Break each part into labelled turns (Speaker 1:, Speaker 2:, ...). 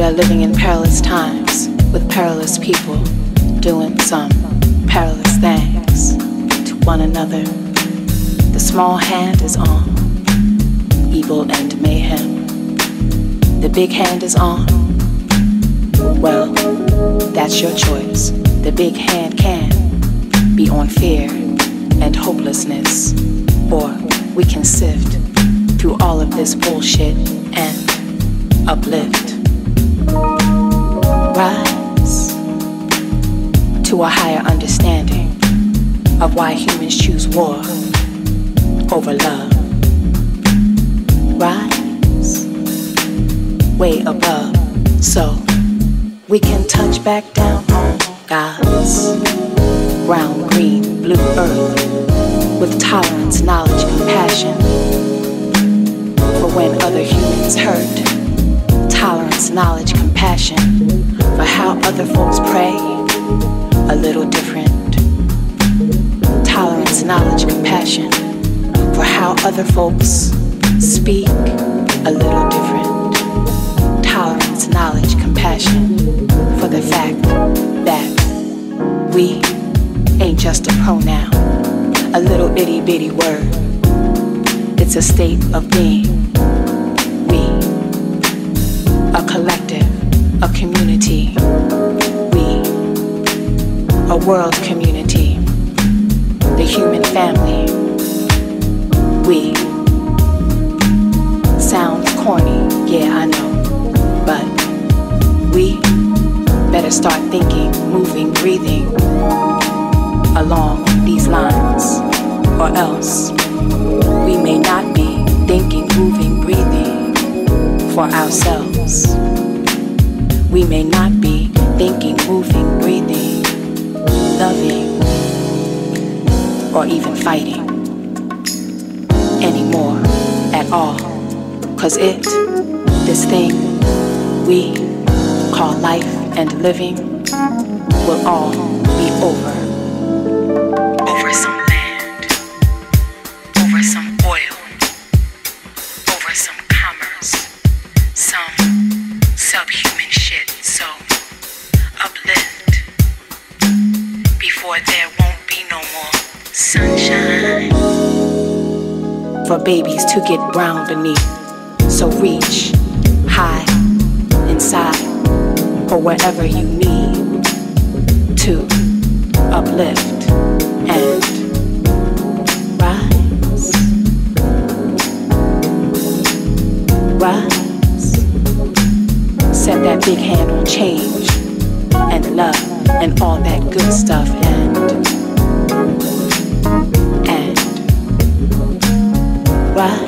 Speaker 1: are living in perilous times with perilous people doing some perilous things to one another. The small hand is on evil and mayhem. The big hand is on, well, that's your choice. The big hand can be on fear and hopelessness, or we can sift through all of this bullshit and uplift. Rise to a higher understanding of why humans choose war over love. Rise way above so we can touch back down on God's brown, green, blue earth with tolerance, knowledge, compassion for when other humans hurt. Tolerance, knowledge, compassion for how other folks pray a little different. Tolerance, knowledge, compassion for how other folks speak a little different. Tolerance, knowledge, compassion for the fact that we ain't just a pronoun, a little itty bitty word. It's a state of being. We, a collective, a community. We, a world community, the human family. We, sounds corny, yeah, I know, but we better start thinking, moving, breathing along these lines, or else we may not be thinking, moving, breathing for ourselves. We may not be thinking, moving, breathing, loving, or even fighting anymore at all. 'Cause this thing we call life and living will all be over. Over some land, over some oil, over some commerce, some subhuman shit. So uplift before there won't be no more sunshine for babies to get brown beneath. So reach high inside or wherever you need to uplift and rise. Rise. Set that big hand on change and love and all that good stuff and rise.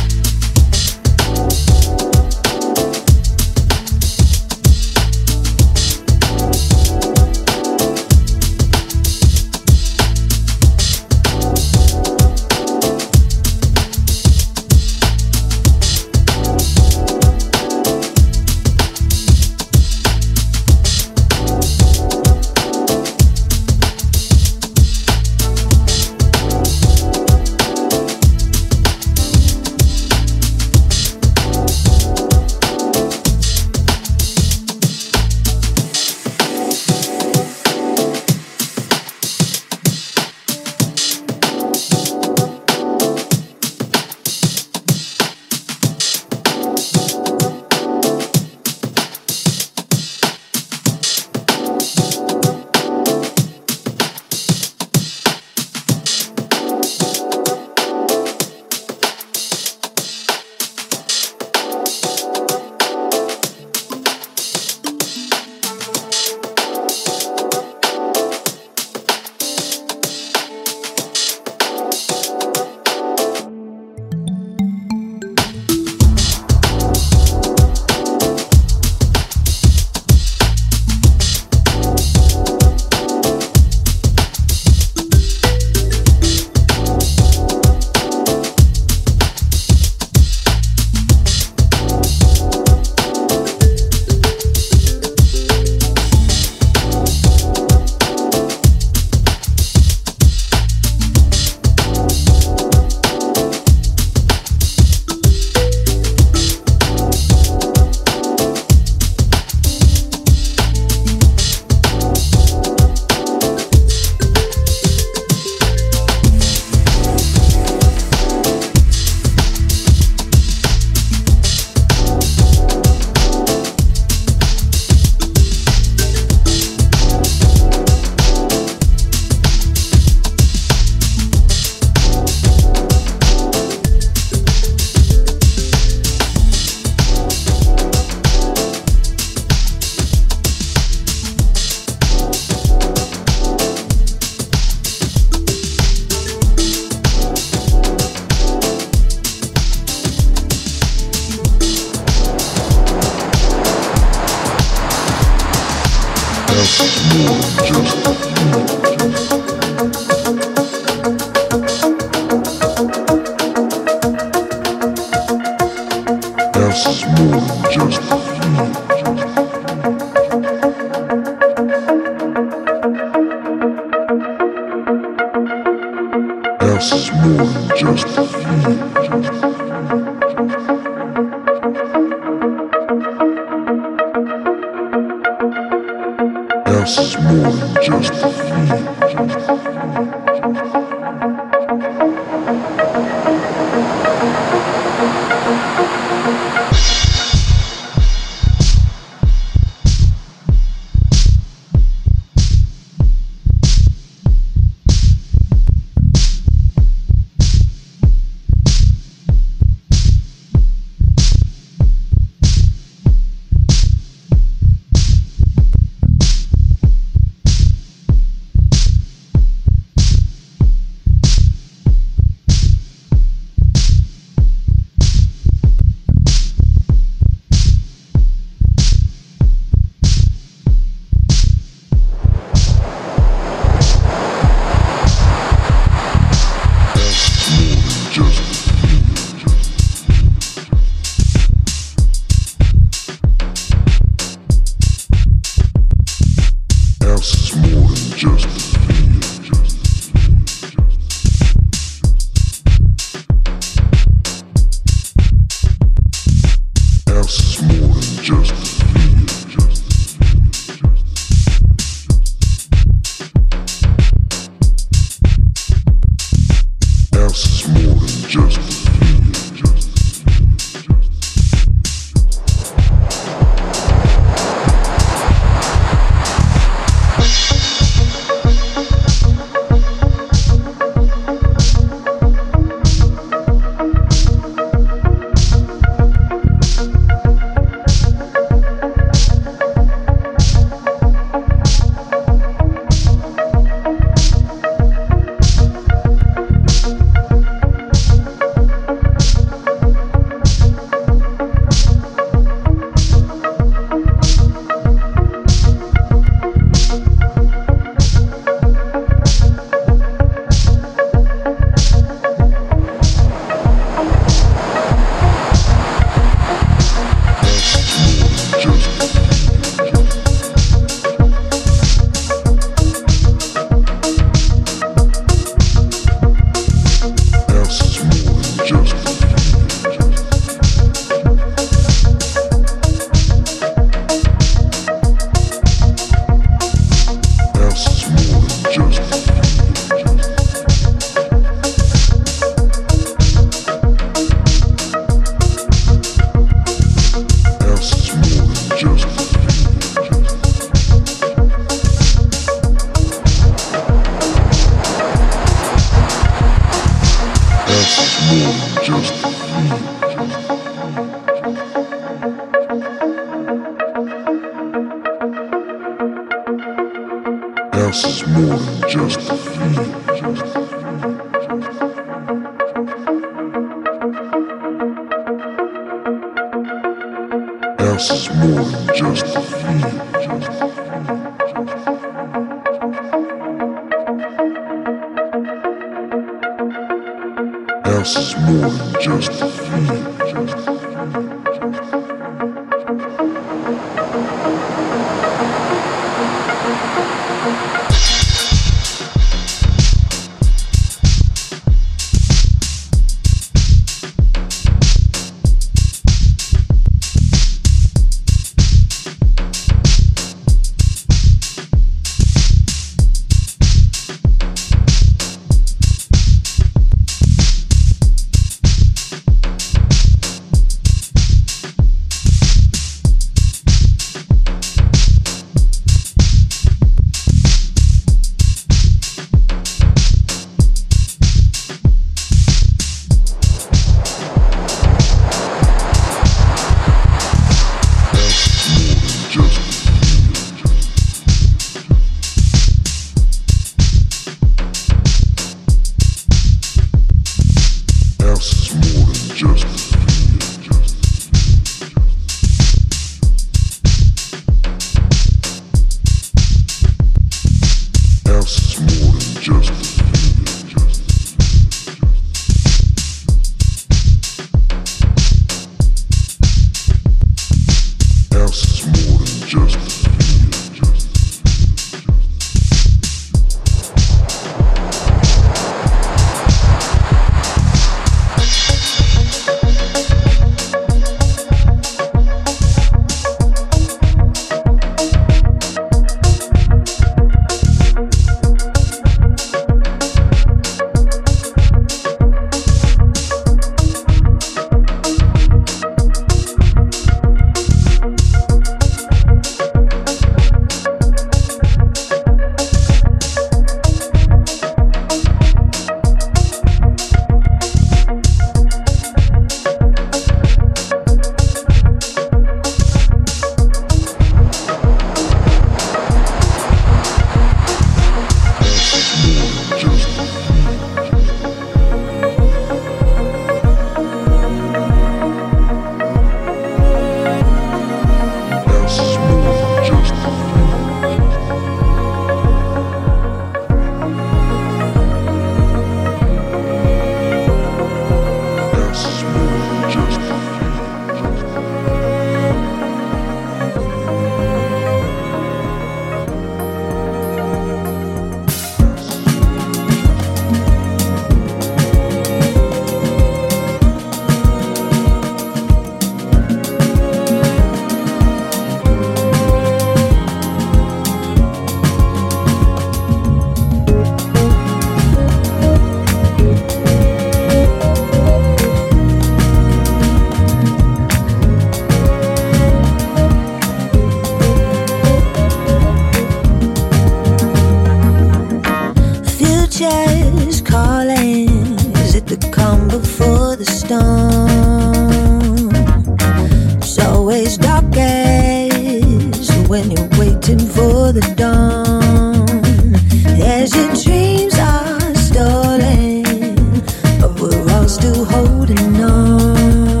Speaker 2: waiting for the dawn. As your dreams are stolen, but we're all still holding on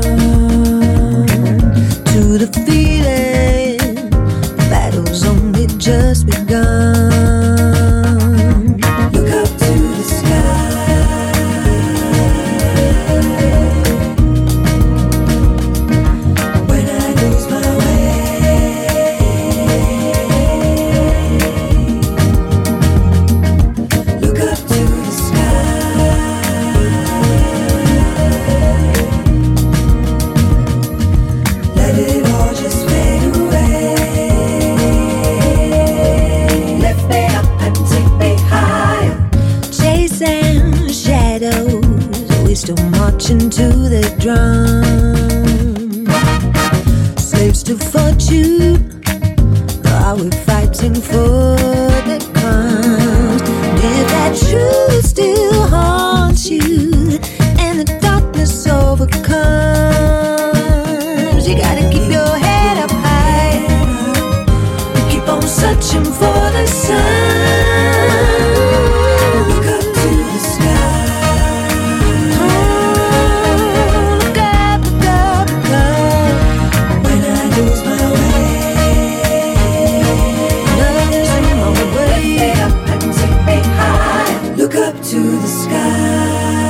Speaker 2: to the feeling. The battle's only just begun. Look up to the sky. When I lose my way, look up to the sky. Let it all just fade away. Lift me up and take me higher. Chasing shadows, we still marching to the drum. Slaves to fortune, are we fighting for the crumbs? If that truth still haunts you and the darkness overcomes, you gotta keep your head up high. Keep on searching for the sun. Look up to the sky. Look up, look up, look up. When I lose my way, nothing's in my way. Lift me up and take me high. Look up to the sky.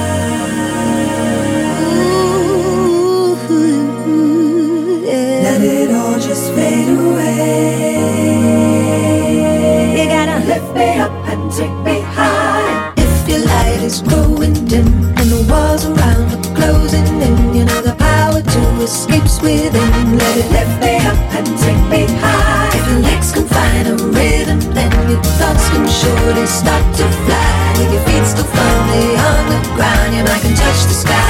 Speaker 2: Ooh, yeah. Let it all just fade away. You gotta lift me up and take me high. If your light is growing dim and the walls around are closing in, you know the power to escape's within. Let it lift me up and take me high. If your legs can find a rhythm, then your thoughts can surely start to fly. With your feet still firmly on the ground, your mind can touch the sky.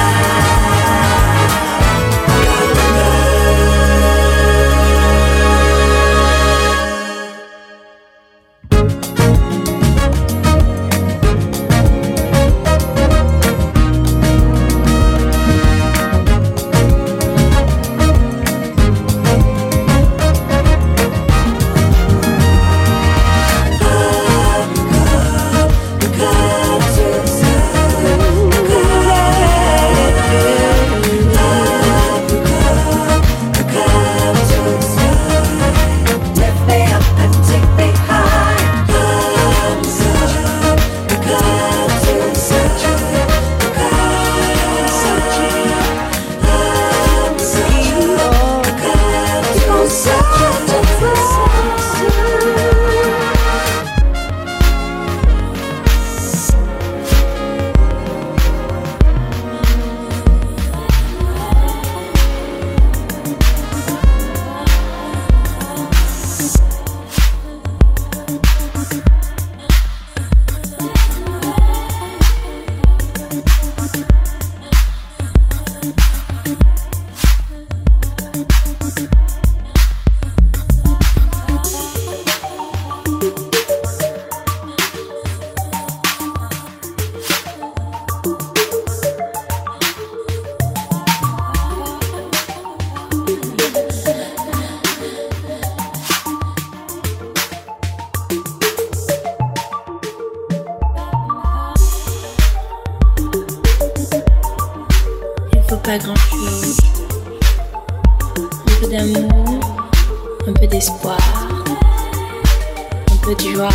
Speaker 3: Pas grand-chose, un peu d'amour, un peu d'espoir, un peu de joie.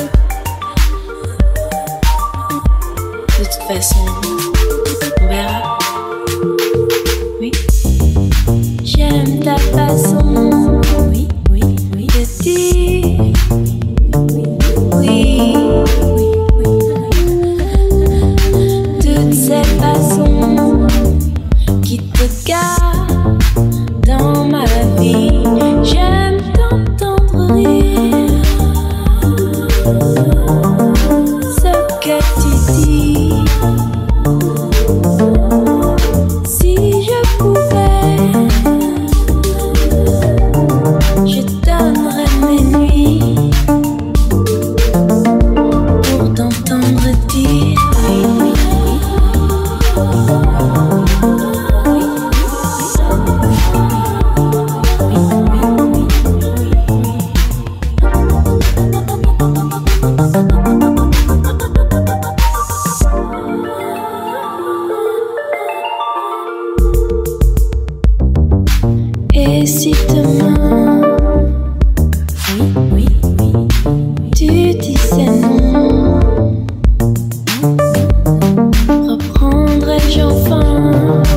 Speaker 3: De toute façon, on verra. Oui, j'aime ta façon. Oui, oui, oui, de dire. Oui, oui, oui, oui. Toutes ces façons qui te garde dans ma vie. J'aime t'entendre rire. Ce que tu dis. Si je pouvais, je donnerais mes nuits pour t'entendre dire oui, oui, oui. Et si demain, oui, tu disais non, reprendrai-je enfin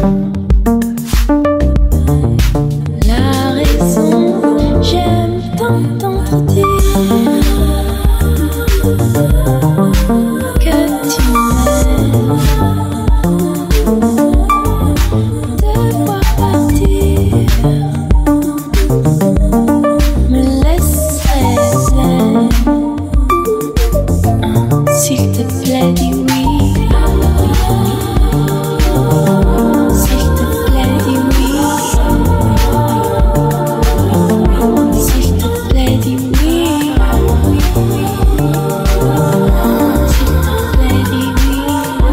Speaker 3: la raison? J'aime t'entendre dire que tu m'aimes. Te voir partir me laisserait zen. S'il te plaît, dis oui. S'il te plaît, dis oui. S'il te plaît, dis oui. S'il te plaît, dis oui.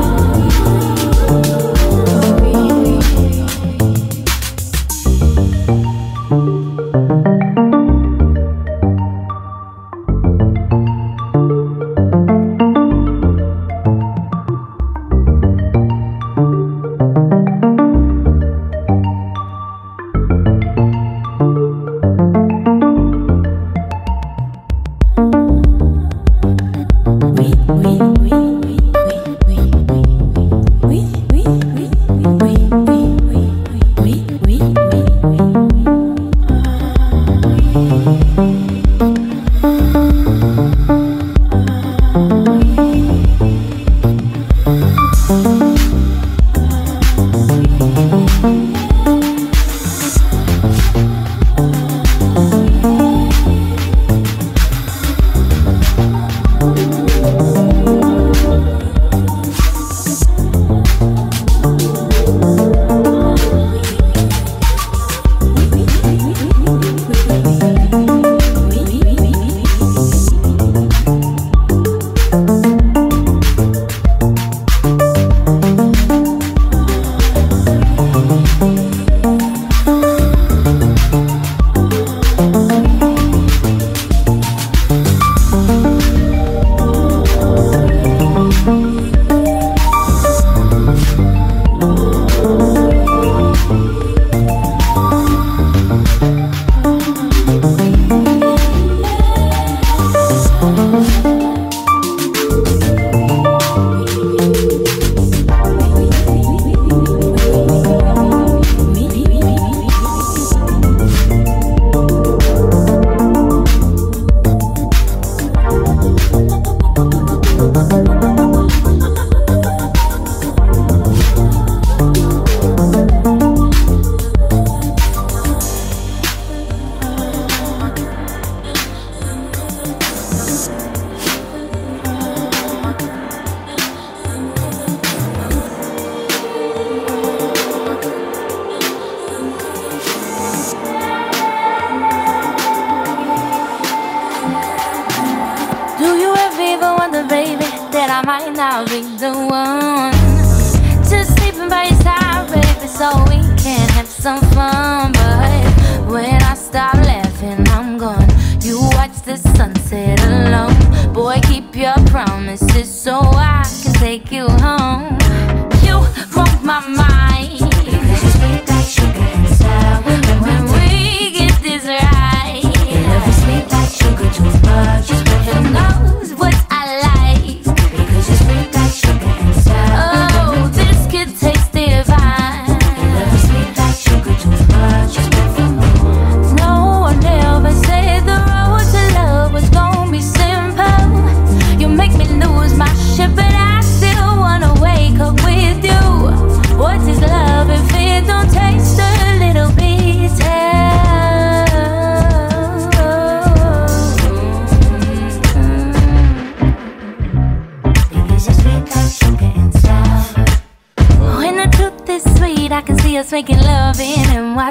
Speaker 4: Making love in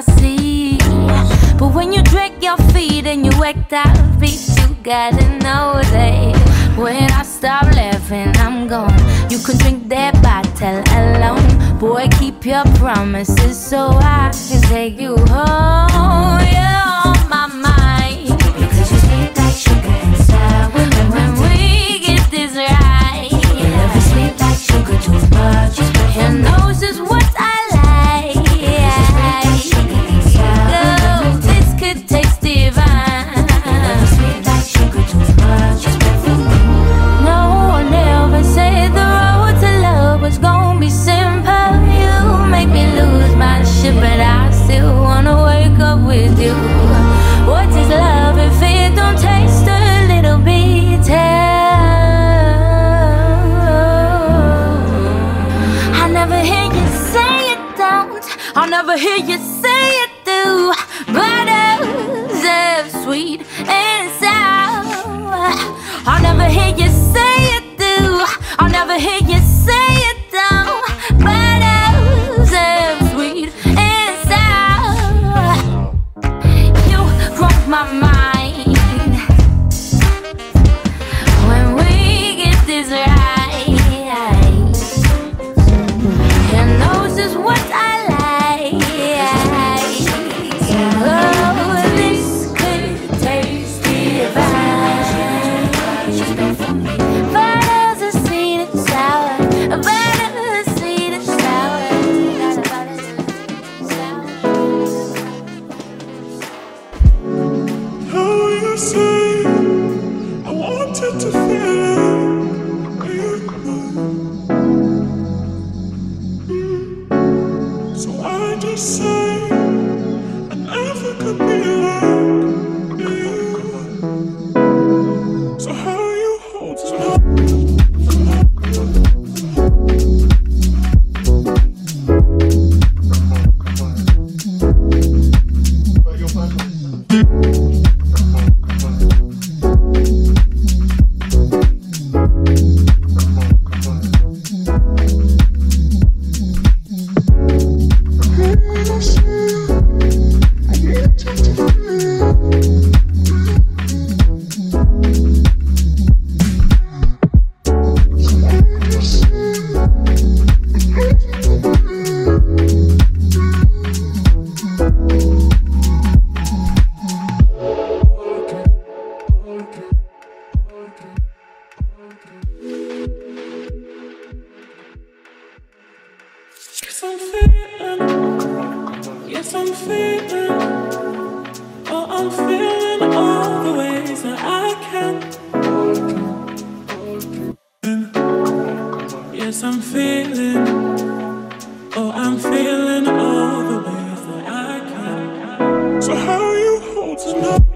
Speaker 4: NYC. But when you drag your feet and you act out beat, you gotta know that when I stop laughing, I'm gone. You can drink that bottle alone. Boy, keep your promises so I can take you home. You're on my mind because you sweet like sugar and sour. And when we get this right, your love is sweet like sugar too much. Your nose is what I like. Go. hear you say it through bottles of sweet and sour. I'll never hear you say it through. I'll never hear you say it through bottles of sweet and sour. You broke my mind when we get this right. And knows just what I like. Oh, this could taste divine. Bottles of sweet and sour. Bottles of sweet and sour.
Speaker 5: How you say I wanted to feel it. So I just say I never could be like you. So how you hold Yes, I'm feeling, oh, I'm feeling all the ways that I can. Yes, I'm feeling, oh, I'm feeling all the ways that I can. So how you hold tonight?